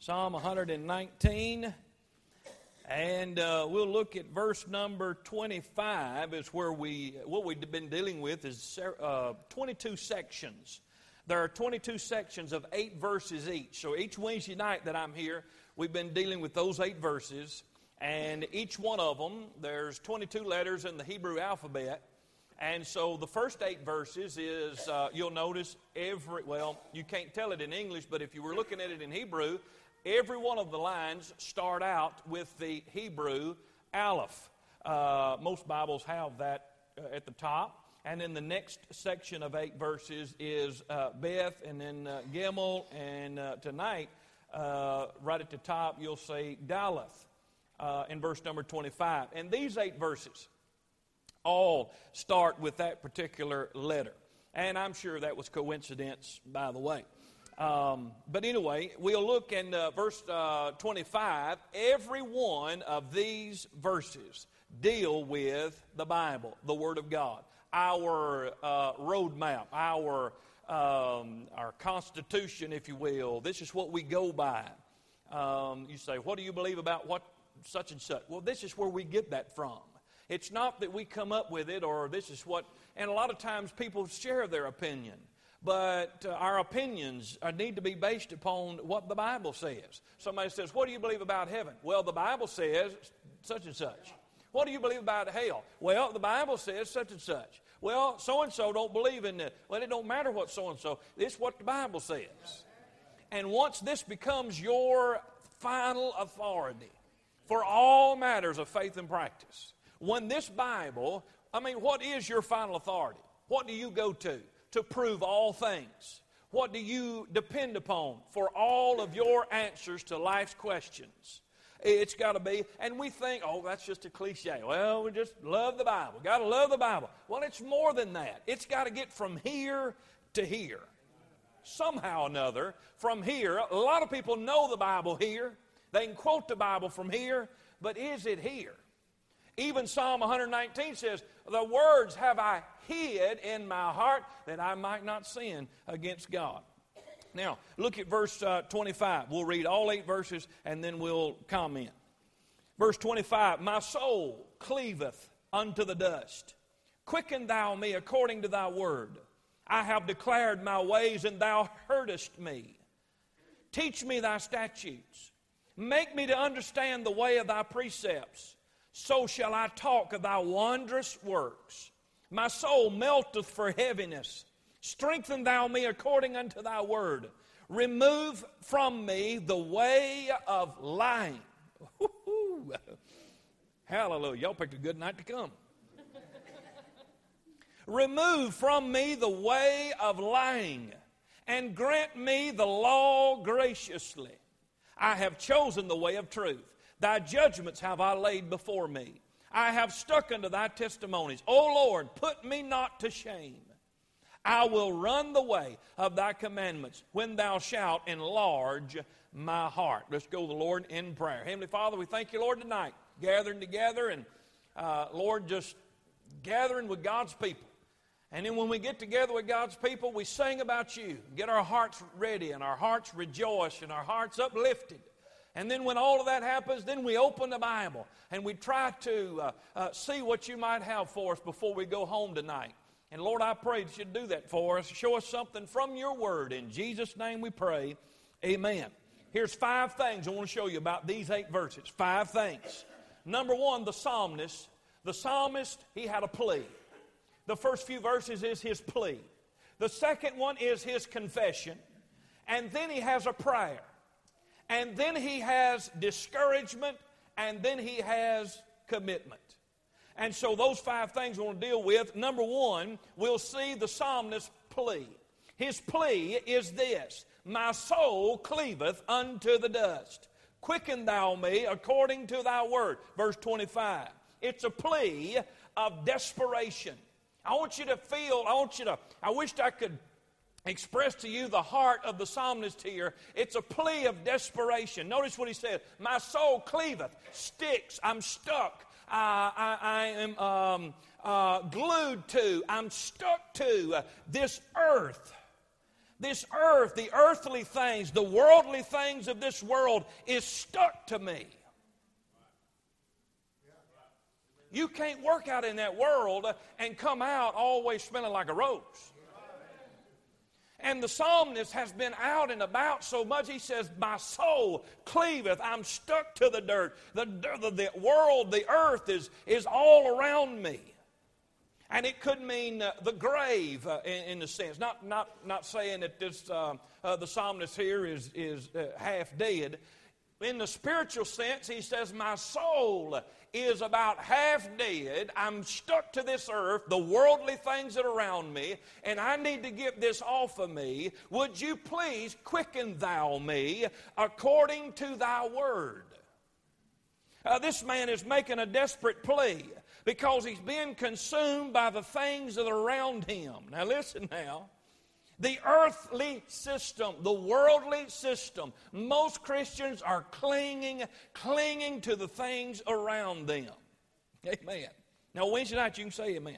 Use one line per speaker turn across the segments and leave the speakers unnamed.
Psalm 119, and we'll look at verse number 25 is where what we've been dealing with is 22 sections. There are 22 sections of 8 verses each. So each Wednesday night that I'm here, we've been dealing with those 8 verses, and each one of them, there's 22 letters in the Hebrew alphabet. And so the first 8 verses is, you'll notice you can't tell it in English, but if you were looking at it in Hebrew, every one of the lines start out with the Hebrew aleph. Most Bibles have that at the top. And then the next section of 8 verses is Beth, and then Gimel, and tonight, right at the top, you'll see Daleth in verse number 25. And these 8 verses all start with that particular letter. And I'm sure that was coincidence, by the way. But anyway, we'll look in verse 25. Every one of these verses deal with the Bible, the Word of God, our roadmap, our constitution, if you will. This is what we go by. You say, what do you believe about what such and such? Well, this is where we get that from. It's not that we come up with it, or this is what, and a lot of times people share their opinion. But our opinions need to be based upon what the Bible says. Somebody says, what do you believe about heaven? Well, the Bible says such and such. What do you believe about hell? Well, the Bible says such and such. Well, so-and-so don't believe in it. Well, it don't matter what so-and-so. It's what the Bible says. And once this becomes your final authority for all matters of faith and practice, when this Bible, what is your final authority? What do you go to prove all things? What do you depend upon for all of your answers to life's questions? It's got to be, and we think, that's just a cliche. Well, we just love the Bible. Got to love the Bible. Well, it's more than that. It's got to get from here to here. Somehow or another, from here, a lot of people know the Bible here. They can quote the Bible from here, but is it here? Even Psalm 119 says, the words have I hid in my heart that I might not sin against God. Now, look at verse 25. We'll read all 8 verses and then we'll comment. Verse 25, my soul cleaveth unto the dust. Quicken thou me according to thy word. I have declared my ways, and thou heardest me. Teach me thy statutes. Make me to understand the way of thy precepts. So shall I talk of thy wondrous works. My soul melteth for heaviness. Strengthen thou me according unto thy word. Remove from me the way of lying. Woo-hoo. Hallelujah. Y'all picked a good night to come. Remove from me the way of lying, and grant me the law graciously. I have chosen the way of truth. Thy judgments have I laid before me. I have stuck unto thy testimonies. O Lord, put me not to shame. I will run the way of thy commandments when thou shalt enlarge my heart. Let's go to the Lord in prayer. Heavenly Father, we thank you, Lord, tonight, gathering together and, Lord, just gathering with God's people. And then when we get together with God's people, we sing about you, get our hearts ready and our hearts rejoice and our hearts uplifted. And then when all of that happens, then we open the Bible and we try to see what you might have for us before we go home tonight. And Lord, I pray that you'd do that for us. Show us something from your word. In Jesus' name we pray. Amen. Here's 5 things I want to show you about these 8 verses. 5 things. Number 1, the psalmist. The psalmist, he had a plea. The first few verses is his plea. The second one is his confession. And then he has a prayer. And then he has discouragement, and then he has commitment. And so those 5 things we want to deal with. Number 1, we'll see the psalmist's plea. His plea is this: my soul cleaveth unto the dust. Quicken thou me according to thy word. Verse 25. It's a plea of desperation. I want you to feel, I wished I could express to you the heart of the psalmist here. It's a plea of desperation. Notice what he says. My soul cleaveth, sticks, I'm stuck. I am glued to, I'm stuck to this earth. This earth, the earthly things, the worldly things of this world is stuck to me. You can't work out in that world and come out always smelling like a rose. And the psalmist has been out and about so much, he says, my soul cleaveth. I'm stuck to the dirt. The world, the earth is all around me. And it could mean the grave in a sense. Not saying that this the psalmist here is half dead. In the spiritual sense, he says, my soul is about half dead. I'm stuck to this earth, the worldly things that are around me, and I need to get this off of me. Would you please quicken thou me according to thy word? This man is making a desperate plea because he's being consumed by the things that are around him. Now listen now. The earthly system, the worldly system, most Christians are clinging to the things around them. Amen. Now, Wednesday night you can say amen.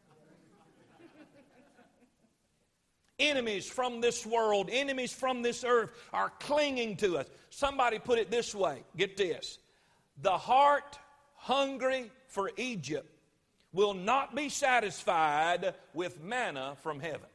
Enemies from this world, enemies from this earth are clinging to us. Somebody put it this way. Get this. The heart hungry for Egypt will not be satisfied with manna from heaven.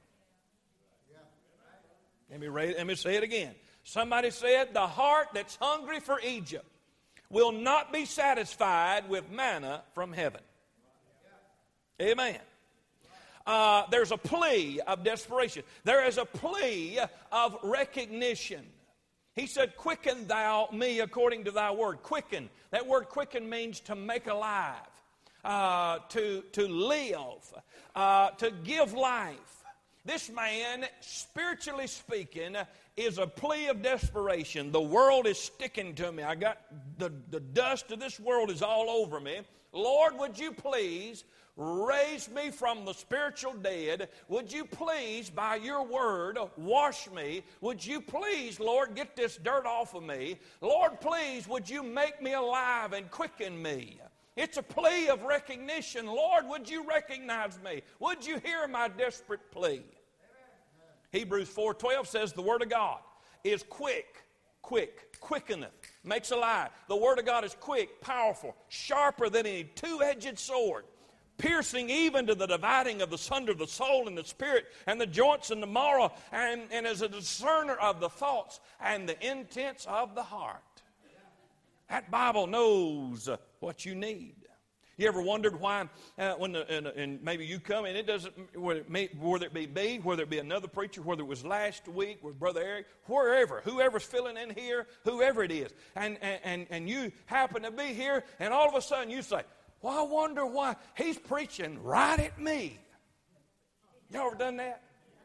Let me say it again. Somebody said, the heart that's hungry for Egypt will not be satisfied with manna from heaven. Amen. There's a plea of desperation. There is a plea of recognition. He said, quicken thou me according to thy word. Quicken. That word quicken means to make alive, to live, to give life. This man, spiritually speaking, is a plea of desperation. The world is sticking to me. I got the dust of this world is all over me. Lord, would you please raise me from the spiritual dead? Would you please, by your word, wash me? Would you please, Lord, get this dirt off of me? Lord, please, would you make me alive and quicken me? It's a plea of recognition. Lord, would you recognize me? Would you hear my desperate plea? Hebrews 4:12 says the Word of God is quickeneth, makes alive. The Word of God is quick, powerful, sharper than any two-edged sword, piercing even to the dividing of the sunder of the soul and the spirit and the joints and the marrow, and is a discerner of the thoughts and the intents of the heart. That Bible knows what you need. You ever wondered why and maybe you come and it doesn't, whether it be me, whether it be another preacher, whether it was last week with Brother Eric, whoever's filling in here, whoever it is, and you happen to be here, and all of a sudden you say, well, I wonder why he's preaching right at me. You ever done that?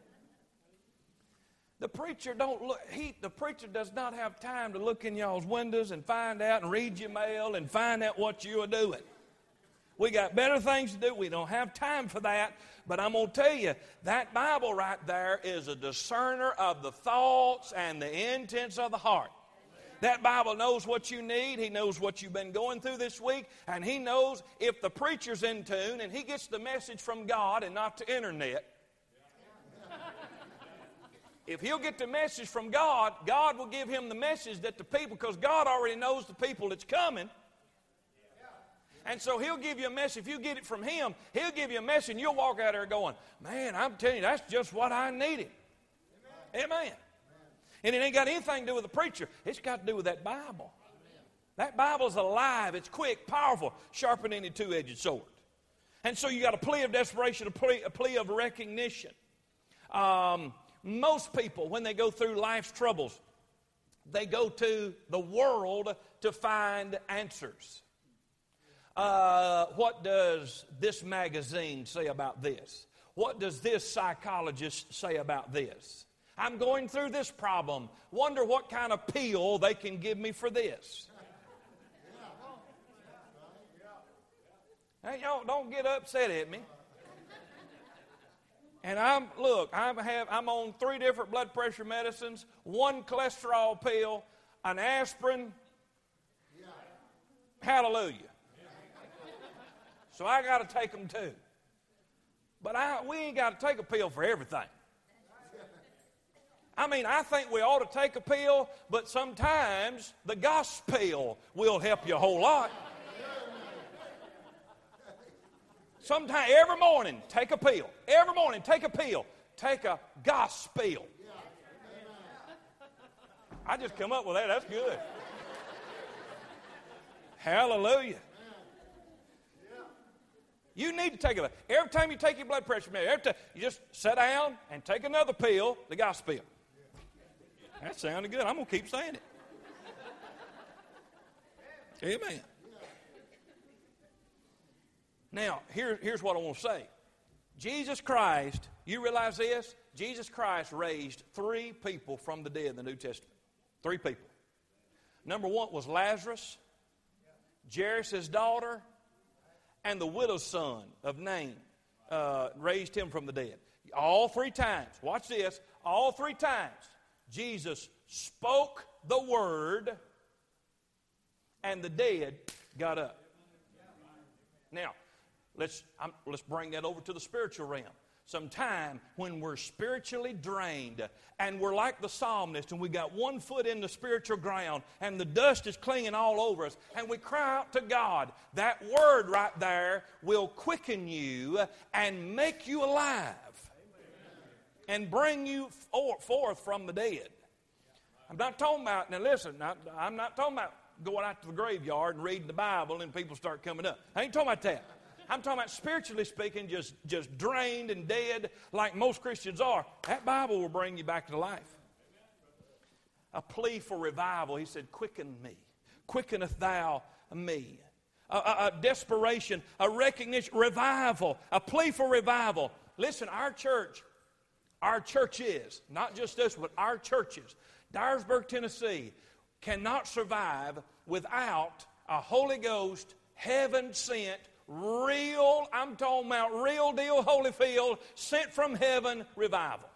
The preacher the preacher does not have time to look in y'all's windows and find out and read your mail and find out what you are doing. We got better things to do. We don't have time for that. But I'm going to tell you, that Bible right there is a discerner of the thoughts and the intents of the heart. That Bible knows what you need. He knows what you've been going through this week. And He knows if the preacher's in tune and he gets the message from God and not the internet. If he'll get the message from God, God will give him the message that the people, because God already knows the people that's coming. And so He'll give you a message. If you get it from Him, He'll give you a message and you'll walk out there going, man, I'm telling you, that's just what I needed. Amen. Amen. And it ain't got anything to do with the preacher. It's got to do with that Bible. That Bible's alive. It's quick, powerful, sharper than any two-edged sword. And so you got a plea of desperation, a plea of recognition. Most people, when they go through life's troubles, they go to the world to find answers. What does this magazine say about this? What does this psychologist say about this? I'm going through this problem. Wonder what kind of pill they can give me for this. Hey, y'all, don't get upset at me. And I'm on 3 different blood pressure medicines, 1 cholesterol pill, an aspirin. Hallelujah. So I got to take them too. But we ain't got to take a pill for everything. I mean, I think we ought to take a pill, but sometimes the gospel will help you a whole lot. Sometimes, every morning, take a pill. Every morning, take a pill. Take a gospel. I just come up with that. That's good. Hallelujah. You need to take it. Every time you take your blood pressure medicine, you just sit down and take another pill, the gospel. That sounded good. I'm going to keep saying it. Amen. Now, here's what I want to say. Jesus Christ, you realize this? Jesus Christ raised 3 people from the dead in the New Testament. 3 people. Number 1 was Lazarus, Jairus' daughter, and the widow's son of Nain raised him from the dead. All 3 times. Watch this. All 3 times, Jesus spoke the word, and the dead got up. Now, let's bring that over to the spiritual realm. Sometime when we're spiritually drained and we're like the psalmist and we got one foot in the spiritual ground and the dust is clinging all over us and we cry out to God, that word right there will quicken you and make you alive and bring you forth from the dead. I'm not talking about, now listen, I'm not talking about going out to the graveyard and reading the Bible and people start coming up. I ain't talking about that. I'm talking about spiritually speaking, just drained and dead like most Christians are. That Bible will bring you back to life. A plea for revival. He said, quicken me. Quickeneth thou me. A desperation, a recognition, revival, a plea for revival. Listen, our churches, not just us, but our churches, Dyersburg, Tennessee, cannot survive without a Holy Ghost, heaven-sent, real, I'm talking about real deal Holyfield, sent from heaven revival.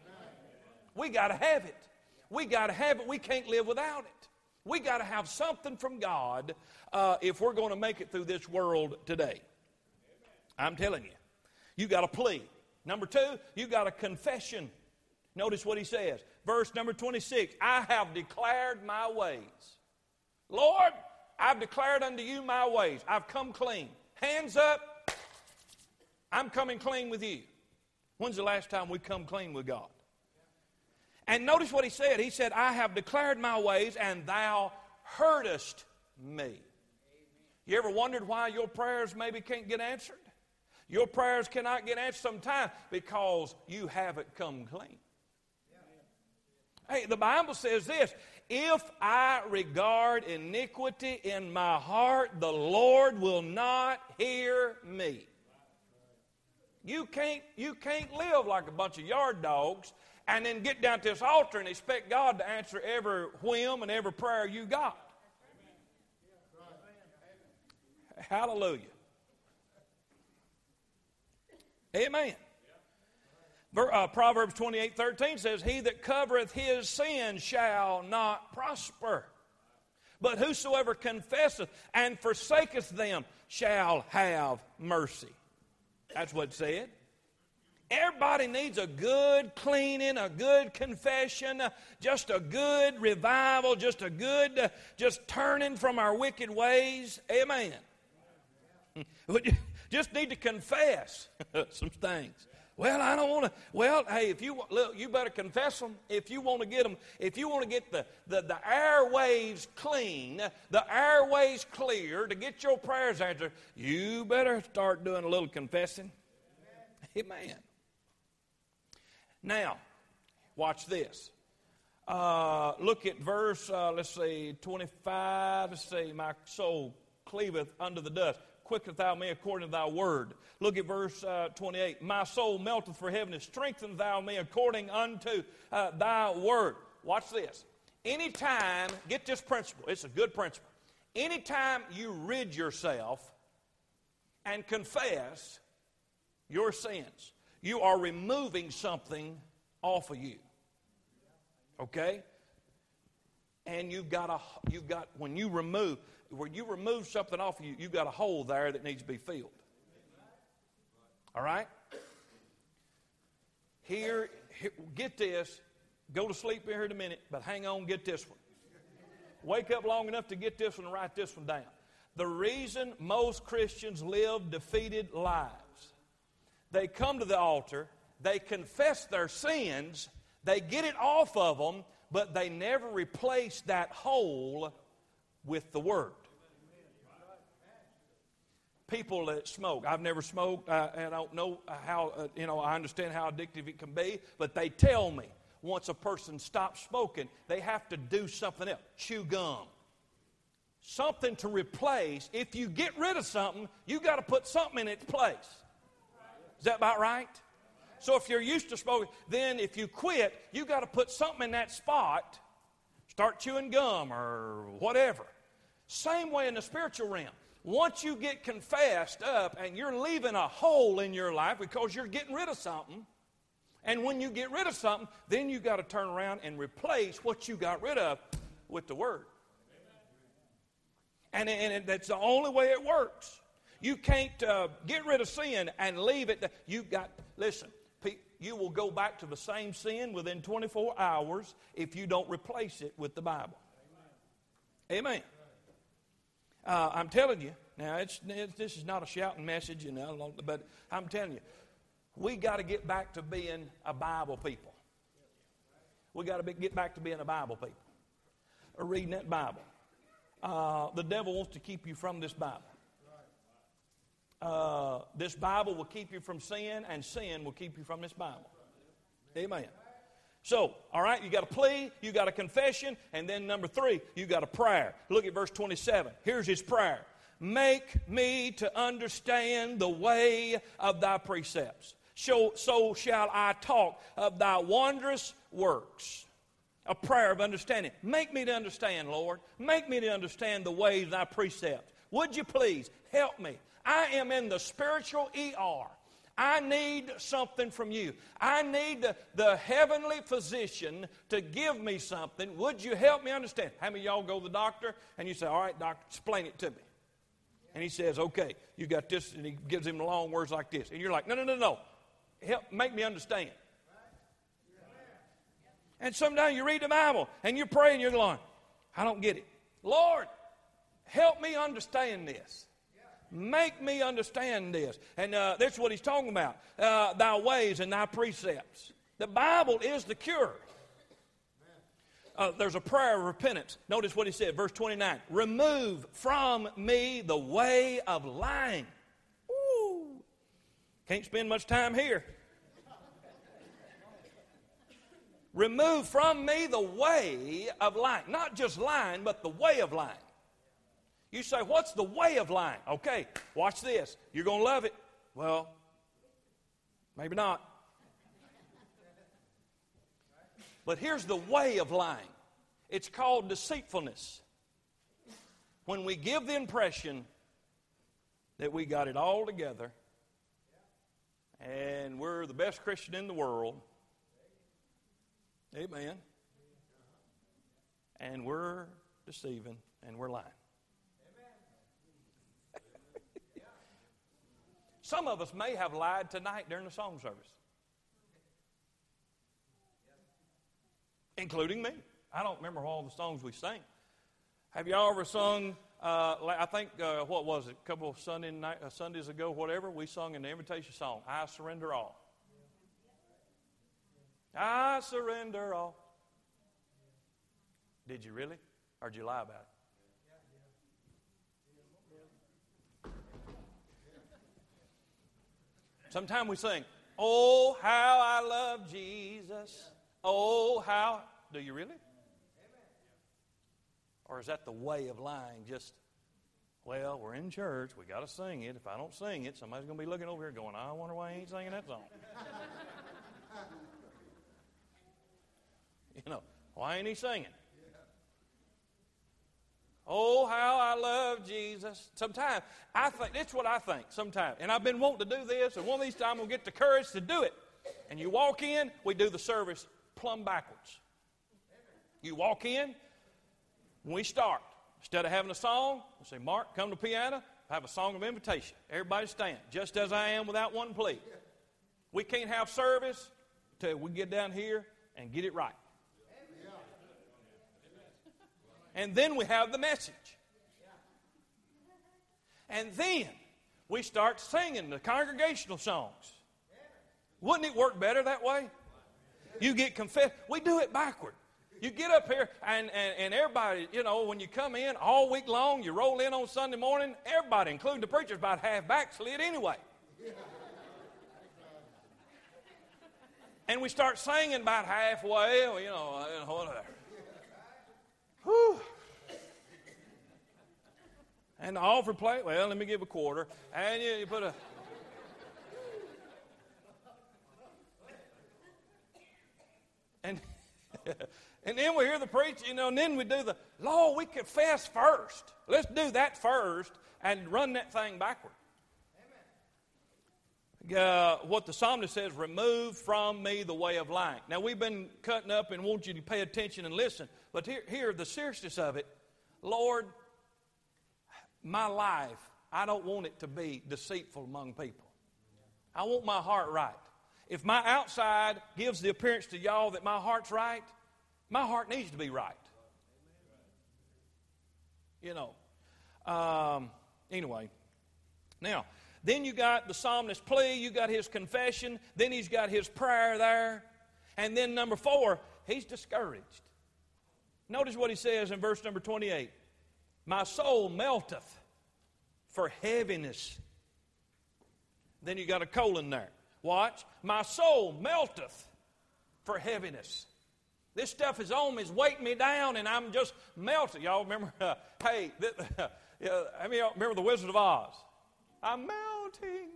We got to have it. We got to have it. We can't live without it. We got to have something from God if we're going to make it through this world today. I'm telling you. You got a plea. Number 2, you got a confession. Notice what he says. Verse number 26. I have declared my ways. Lord, I've declared unto you my ways. I've come clean. Hands up. I'm coming clean with you. When's the last time we come clean with God? And notice what he said. He said, I have declared my ways, and thou heardest me. You ever wondered why your prayers maybe can't get answered? Your prayers cannot get answered sometimes because you haven't come clean. Hey, the Bible says this, if I regard iniquity in my heart, the Lord will not hear me. You can't live like a bunch of yard dogs and then get down to this altar and expect God to answer every whim and every prayer you got. Hallelujah. Amen. Proverbs 28:13 says, he that covereth his sin shall not prosper. But whosoever confesseth and forsaketh them shall have mercy. That's what it said. Everybody needs a good cleaning, a good confession, just a good revival, just a good, just turning from our wicked ways. Amen. We just need to confess some things. Well, I don't want to. Well, hey, if you look, you better confess them. If you want to get them, if you want to get the airwaves clean, the airways clear to get your prayers answered, you better start doing a little confessing. Amen. Now, watch this. Look at verse, 25. Let's see, my soul cleaveth unto the dust. Quickeneth thou me according to thy word. Look at verse 28. My soul melteth for heaven, and strengthen thou me according unto thy word. Watch this. Anytime, get this principle. It's a good principle. Anytime you rid yourself and confess your sins, you are removing something off of you. Okay? And when you remove something off of you, you've got a hole there that needs to be filled. All right? Here, get this. Go to sleep here in a minute, but hang on, get this one. Wake up long enough to get this one and write this one down. The reason most Christians live defeated lives, they come to the altar, they confess their sins, they get it off of them, but they never replace that hole with the Word. People that smoke. I've never smoked, and I don't know how, I understand how addictive it can be, but they tell me once a person stops smoking, they have to do something else. Chew gum. Something to replace. If you get rid of something, you got to put something in its place. Is that about right? So if you're used to smoking, then if you quit, you got to put something in that spot. Start chewing gum or whatever. Same way in the spiritual realm. Once you get confessed up and you're leaving a hole in your life because you're getting rid of something, and when you get rid of something, then you got to turn around and replace what you got rid of with the Word. And that's the only way it works. You can't get rid of sin and leave it. Listen, you will go back to the same sin within 24 hours if you don't replace it with the Bible. Amen. I'm telling you, now this is not a shouting message, but I'm telling you, we got to get back to being a Bible people. We got to get back to being a Bible people. Or reading that Bible. The devil wants to keep you from this Bible. This Bible will keep you from sin, and sin will keep you from this Bible. Amen. So, all right, you got a plea, you got a confession, and then number 3, you got a prayer. Look at verse 27. Here's his prayer. Make me to understand the way of thy precepts. So shall I talk of thy wondrous works. A prayer of understanding. Make me to understand, Lord. Make me to understand the ways of thy precepts. Would you please help me? I am in the spiritual ER. I need something from you. I need the heavenly physician to give me something. Would you help me understand? How many of y'all go to the doctor and you say, all right, doctor, explain it to me. And he says, okay, you got this, and he gives him long words like this. And you're like, no. Help, make me understand. And sometimes you read the Bible and you pray and you're going, I don't get it. Lord, help me understand this. Make me understand this. And that's what he's talking about. Thy ways and thy precepts. The Bible is the cure. There's a prayer of repentance. Notice what he said, verse 29. Remove from me the way of lying. Ooh. Can't spend much time here. Remove from me the way of lying. Not just lying, but the way of lying. You say, what's the way of lying? Okay, watch this. You're going to love it. Well, maybe not. But here's the way of lying. It's called deceitfulness. When we give the impression that we got it all together and we're the best Christian in the world, amen, and we're deceiving and we're lying. Some of us may have lied tonight during the song service. Including me. I don't remember all the songs we sang. Have y'all ever sung, I think, what was it, a couple of Sundays ago, whatever, we sung an invitation song, I Surrender All. I surrender all. Did you really? Or did you lie about it? Sometimes we sing, oh, how I love Jesus. Oh, how. Do you really? Or is that the way of lying? Just, well, we're in church. We got to sing it. If I don't sing it, somebody's going to be looking over here going, I wonder why he ain't singing that song. Why ain't he singing? Oh, how I love Jesus. Sometimes, I think, that's what I think sometimes. And I've been wanting to do this, and one of these times we'll get the courage to do it. And you walk in, we do the service plumb backwards. You walk in, when we start, instead of having a song, we'll say, Mark, come to the piano, have a song of invitation. Everybody stand, just as I am without one plea. We can't have service until we get down here and get it right. And then we have the message. And then we start singing the congregational songs. Wouldn't it work better that way? You get confessed. We do it backward. You get up here and everybody, you know, when you come in all week long, you roll in on Sunday morning, everybody, including the preachers, about half backslid anyway. And we start singing about halfway, you know, whatever. Whew. And the offering plate, well, let me give a quarter. And you put a... And then we hear the preach, you know, and then we do the, Lord, we confess first. Let's do that first and run that thing backward. What the psalmist says, remove from me the way of lying. Now, we've been cutting up and want you to pay attention and listen. But here, the seriousness of it, Lord, my life, I don't want it to be deceitful among people. I want my heart right. If my outside gives the appearance to y'all that my heart's right, my heart needs to be right. You know. Anyway. Now, then you got the psalmist's plea, you got his confession, then he's got his prayer there. And then number 4, he's discouraged. Notice what he says in verse number 28. My soul melteth for heaviness. Then you got a colon there. Watch. My soul melteth for heaviness. This stuff is on me, it's weighting me down, and I'm just melting. Y'all remember, I mean, y'all remember the Wizard of Oz? I'm melting.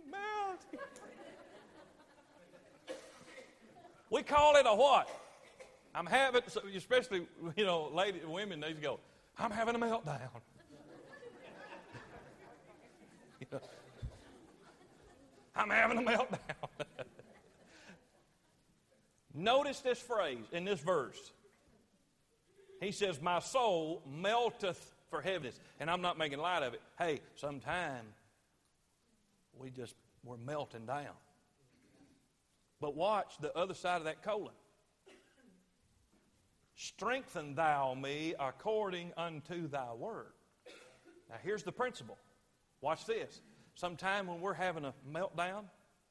We call it a what? I'm having, especially, you know, ladies, women, they go, I'm having a meltdown. You know, I'm having a meltdown. Notice this phrase in this verse. He says, my soul melteth for heaviness. And I'm not making light of it. Hey, sometime we're melting down. But watch the other side of that colon. Strengthen thou me according unto thy word. Now here's the principle. Watch this. Sometime when we're having a meltdown,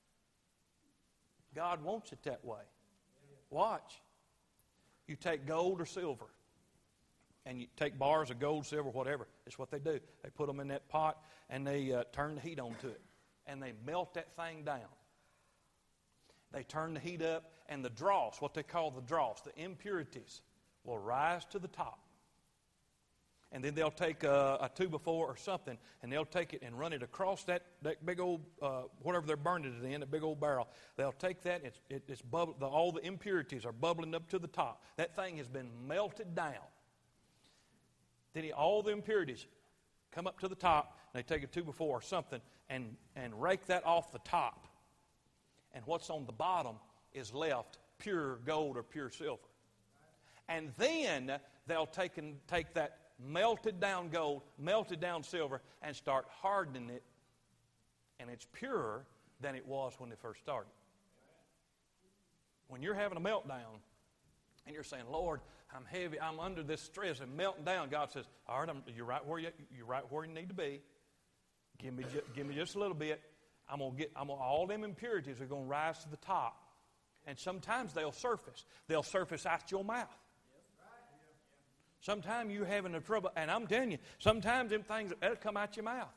God wants it that way. Watch. You take gold or silver, and you take bars of gold, silver, whatever. It's what they do. They put them in that pot, and they turn the heat onto it, and they melt that thing down. They turn the heat up, and the dross, what they call the dross, the impurities, will rise to the top. And then they'll take a 2x4 or something, and they'll take it and run it across that big old, whatever they're burning it in, a big old barrel. They'll take that, it's all the impurities are bubbling up to the top. That thing has been melted down. Then all the impurities come up to the top, and they take a 2x4 or something and rake that off the top. And what's on the bottom is left pure gold or pure silver. And then they'll take that melted down gold, melted down silver, and start hardening it, and it's purer than it was when they first started. When you're having a meltdown, and you're saying, Lord, I'm heavy, I'm under this stress and melting down, God says, all right, you're right where you need to be. Give me just a little bit. All them impurities are going to rise to the top. And sometimes they'll surface. They'll surface out your mouth. Sometimes you're having a trouble, and I'm telling you, sometimes them things, that'll come out your mouth.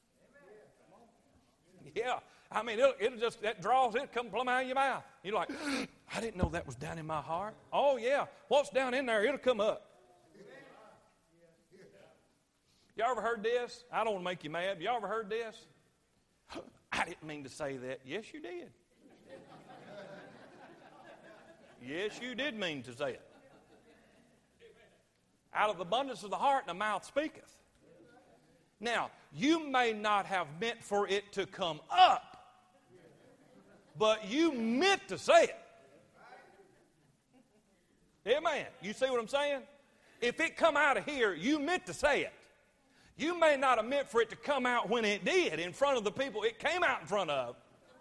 Yeah. I mean, it'll just, that draws, it'll come plumb out of your mouth. You're like, I didn't know that was down in my heart. Oh, yeah. What's down in there, it'll come up. Y'all ever heard this? I don't want to make you mad. Y'all ever heard this? I didn't mean to say that. Yes, you did. Yes, you did mean to say it. Out of the abundance of the heart, the mouth speaketh. Now, you may not have meant for it to come up, but you meant to say it. Amen. You see what I'm saying? If it come out of here, you meant to say it. You may not have meant for it to come out when it did in front of the people it came out in front of.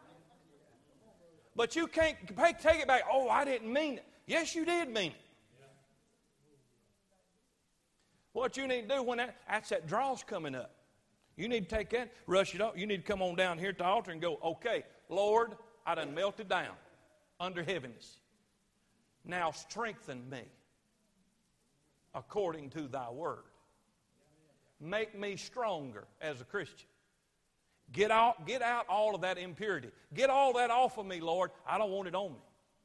But you can't take it back. Oh, I didn't mean it. Yes, you did mean it. What you need to do when that's that draw's coming up, you need to take that, rush it up. You need to come on down here at the altar and go, okay, Lord, I done melted down under heaviness. Now strengthen me according to thy word. Make me stronger as a Christian. Get out all of that impurity. Get all that off of me, Lord. I don't want it on me.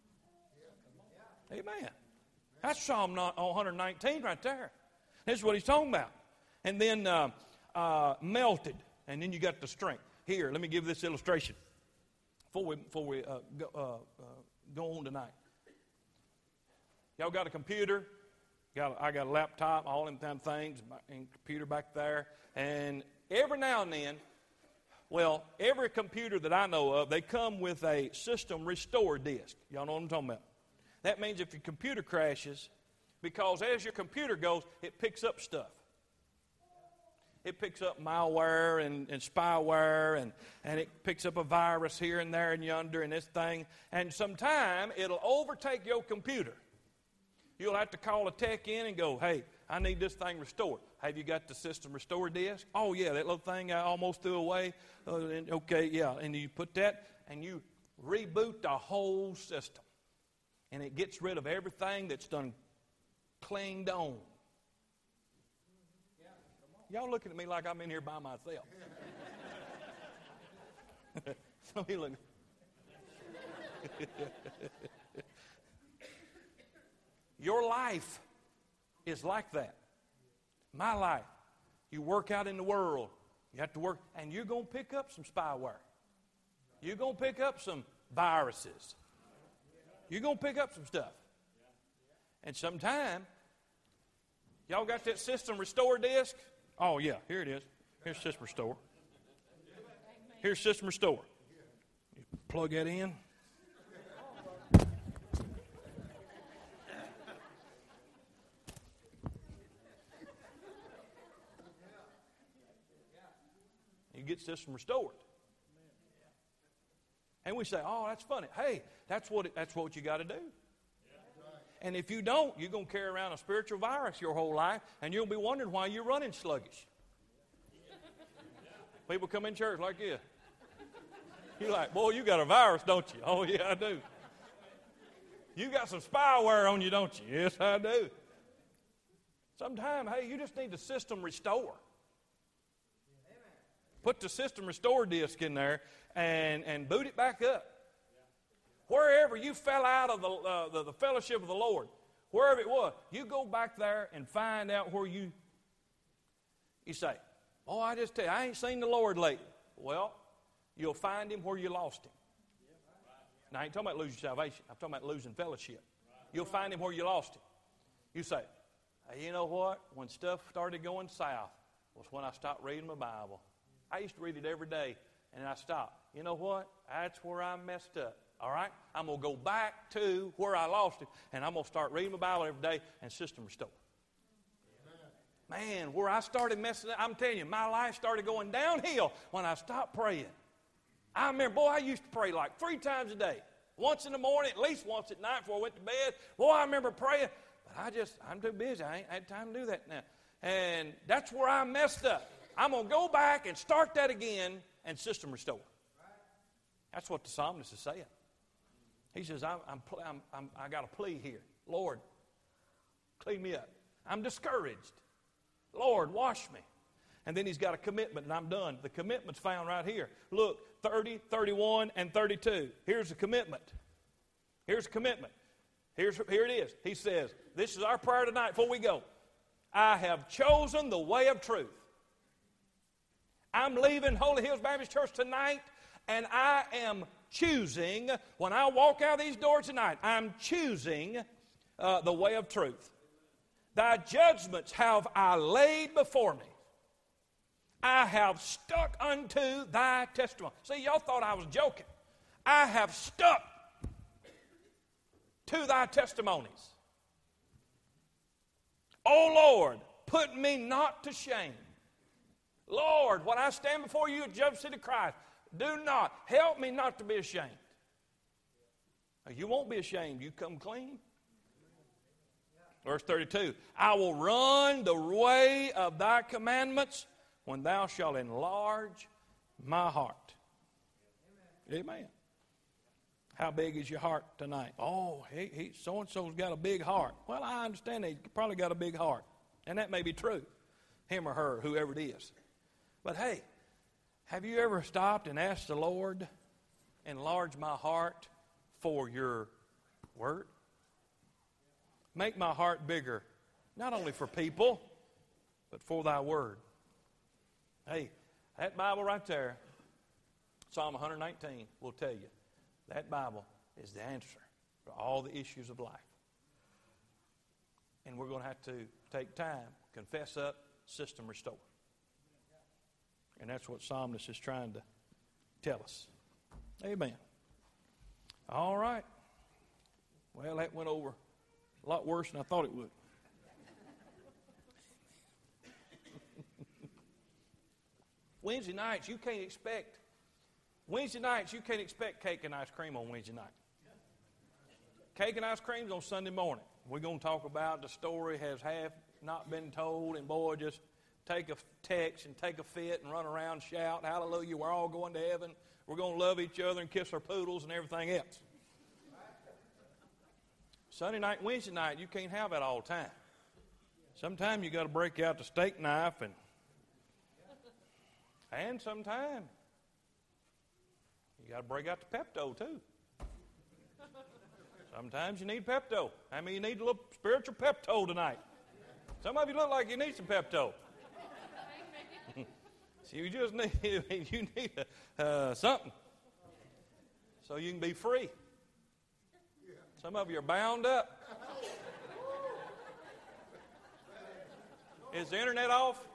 Amen. That's Psalm 119 right there. This is what he's talking about. And then melted. And then you got the strength. Here, let me give this illustration before we go on tonight. Y'all got a computer? I got a laptop, all them kind of things, and computer back there. And every now and then, well, every computer that I know of, they come with a system restore disk. Y'all know what I'm talking about? That means if your computer crashes, because as your computer goes, it picks up stuff. It picks up malware and spyware, and it picks up a virus here and there and yonder and this thing. And sometime it'll overtake your computer. You'll have to call a tech in and go, hey, I need this thing restored. Have you got the system restore disk? Oh, yeah, that little thing I almost threw away. Okay, yeah. And you put that, and you reboot the whole system. And it gets rid of everything that's done clinged on. Y'all looking at me like I'm in here by myself. Some of you look. Your life is like that. My life. You work out in the world. You have to work, and you're going to pick up some spyware. You're going to pick up some viruses. You're going to pick up some stuff. And sometime, y'all got that system restore disk? Oh, yeah, here it is. Here's system restore. Here's system restore. You plug that in. You get system restored. And we say, oh, that's funny. Hey, that's what you got to do. And if you don't, you're going to carry around a spiritual virus your whole life, and you'll be wondering why you're running sluggish. People come in church like this. You're like, boy, you got a virus, don't you? Oh, yeah, I do. You got some spyware on you, don't you? Yes, I do. Sometimes, hey, you just need the system restore. Put the system restore disk in there and boot it back up. Wherever you fell out of the fellowship of the Lord, wherever it was, you go back there and find out where you say, oh, I just tell you, I ain't seen the Lord lately. Well, you'll find him where you lost him. Now, I ain't talking about losing salvation. I'm talking about losing fellowship. You'll find him where you lost him. You say, hey, you know what? When stuff started going south was when I stopped reading my Bible. I used to read it every day, and I stopped. You know what? That's where I messed up. All right? I'm going to go back to where I lost it, and I'm going to start reading my Bible every day and system restore. Man, where I started messing up, I'm telling you, my life started going downhill when I stopped praying. I remember, boy, I used to pray like 3 times a day. Once in the morning, at least once at night before I went to bed. Boy, I remember praying, but I'm too busy. I ain't had time to do that now. And that's where I messed up. I'm going to go back and start that again and system restore. That's what the psalmist is saying. He says, I got a plea here. Lord, clean me up. I'm discouraged. Lord, wash me. And then he's got a commitment, and I'm done. The commitment's found right here. Look, 30, 31, and 32. Here's the commitment. Here's a commitment. Here it is. He says, this is our prayer tonight before we go. I have chosen the way of truth. I'm leaving Holy Hills Baptist Church tonight, and I am choosing, when I walk out these doors tonight, I'm choosing the way of truth. Thy judgments have I laid before me. I have stuck unto thy testimony. See, y'all thought I was joking. I have stuck to thy testimonies. O Lord, put me not to shame. Lord, when I stand before you at Judgment Seat of Christ, do not, help me not to be ashamed. Now, you won't be ashamed. You come clean. Verse 32, I will run the way of thy commandments when thou shalt enlarge my heart. Amen. How big is your heart tonight? Oh, so-and-so's got a big heart. Well, I understand they probably got a big heart. And that may be true. Him or her, whoever it is. But hey, have you ever stopped and asked the Lord, enlarge my heart for your word? Make my heart bigger, not only for people, but for thy word. Hey, that Bible right there, Psalm 119, will tell you, that Bible is the answer for all the issues of life. And we're going to have to take time, confess up, system restore. And that's what Psalmist is trying to tell us. Amen. All right. Well, that went over a lot worse than I thought it would. Wednesday nights, you can't expect cake and ice cream on Wednesday night. Cake and ice cream's on Sunday morning. We're going to talk about the story has half not been told, and boy, just take a text and take a fit and run around and shout, hallelujah, we're all going to heaven. We're going to love each other and kiss our poodles and everything else. Sunday night, Wednesday night, you can't have that all the time. Sometimes you got to break out the steak knife and sometimes you got to break out the Pepto too. Sometimes you need Pepto. I mean, you need a little spiritual Pepto tonight. Some of you look like you need some Pepto. So you just need something so you can be free. Some of you are bound up. Is the internet off?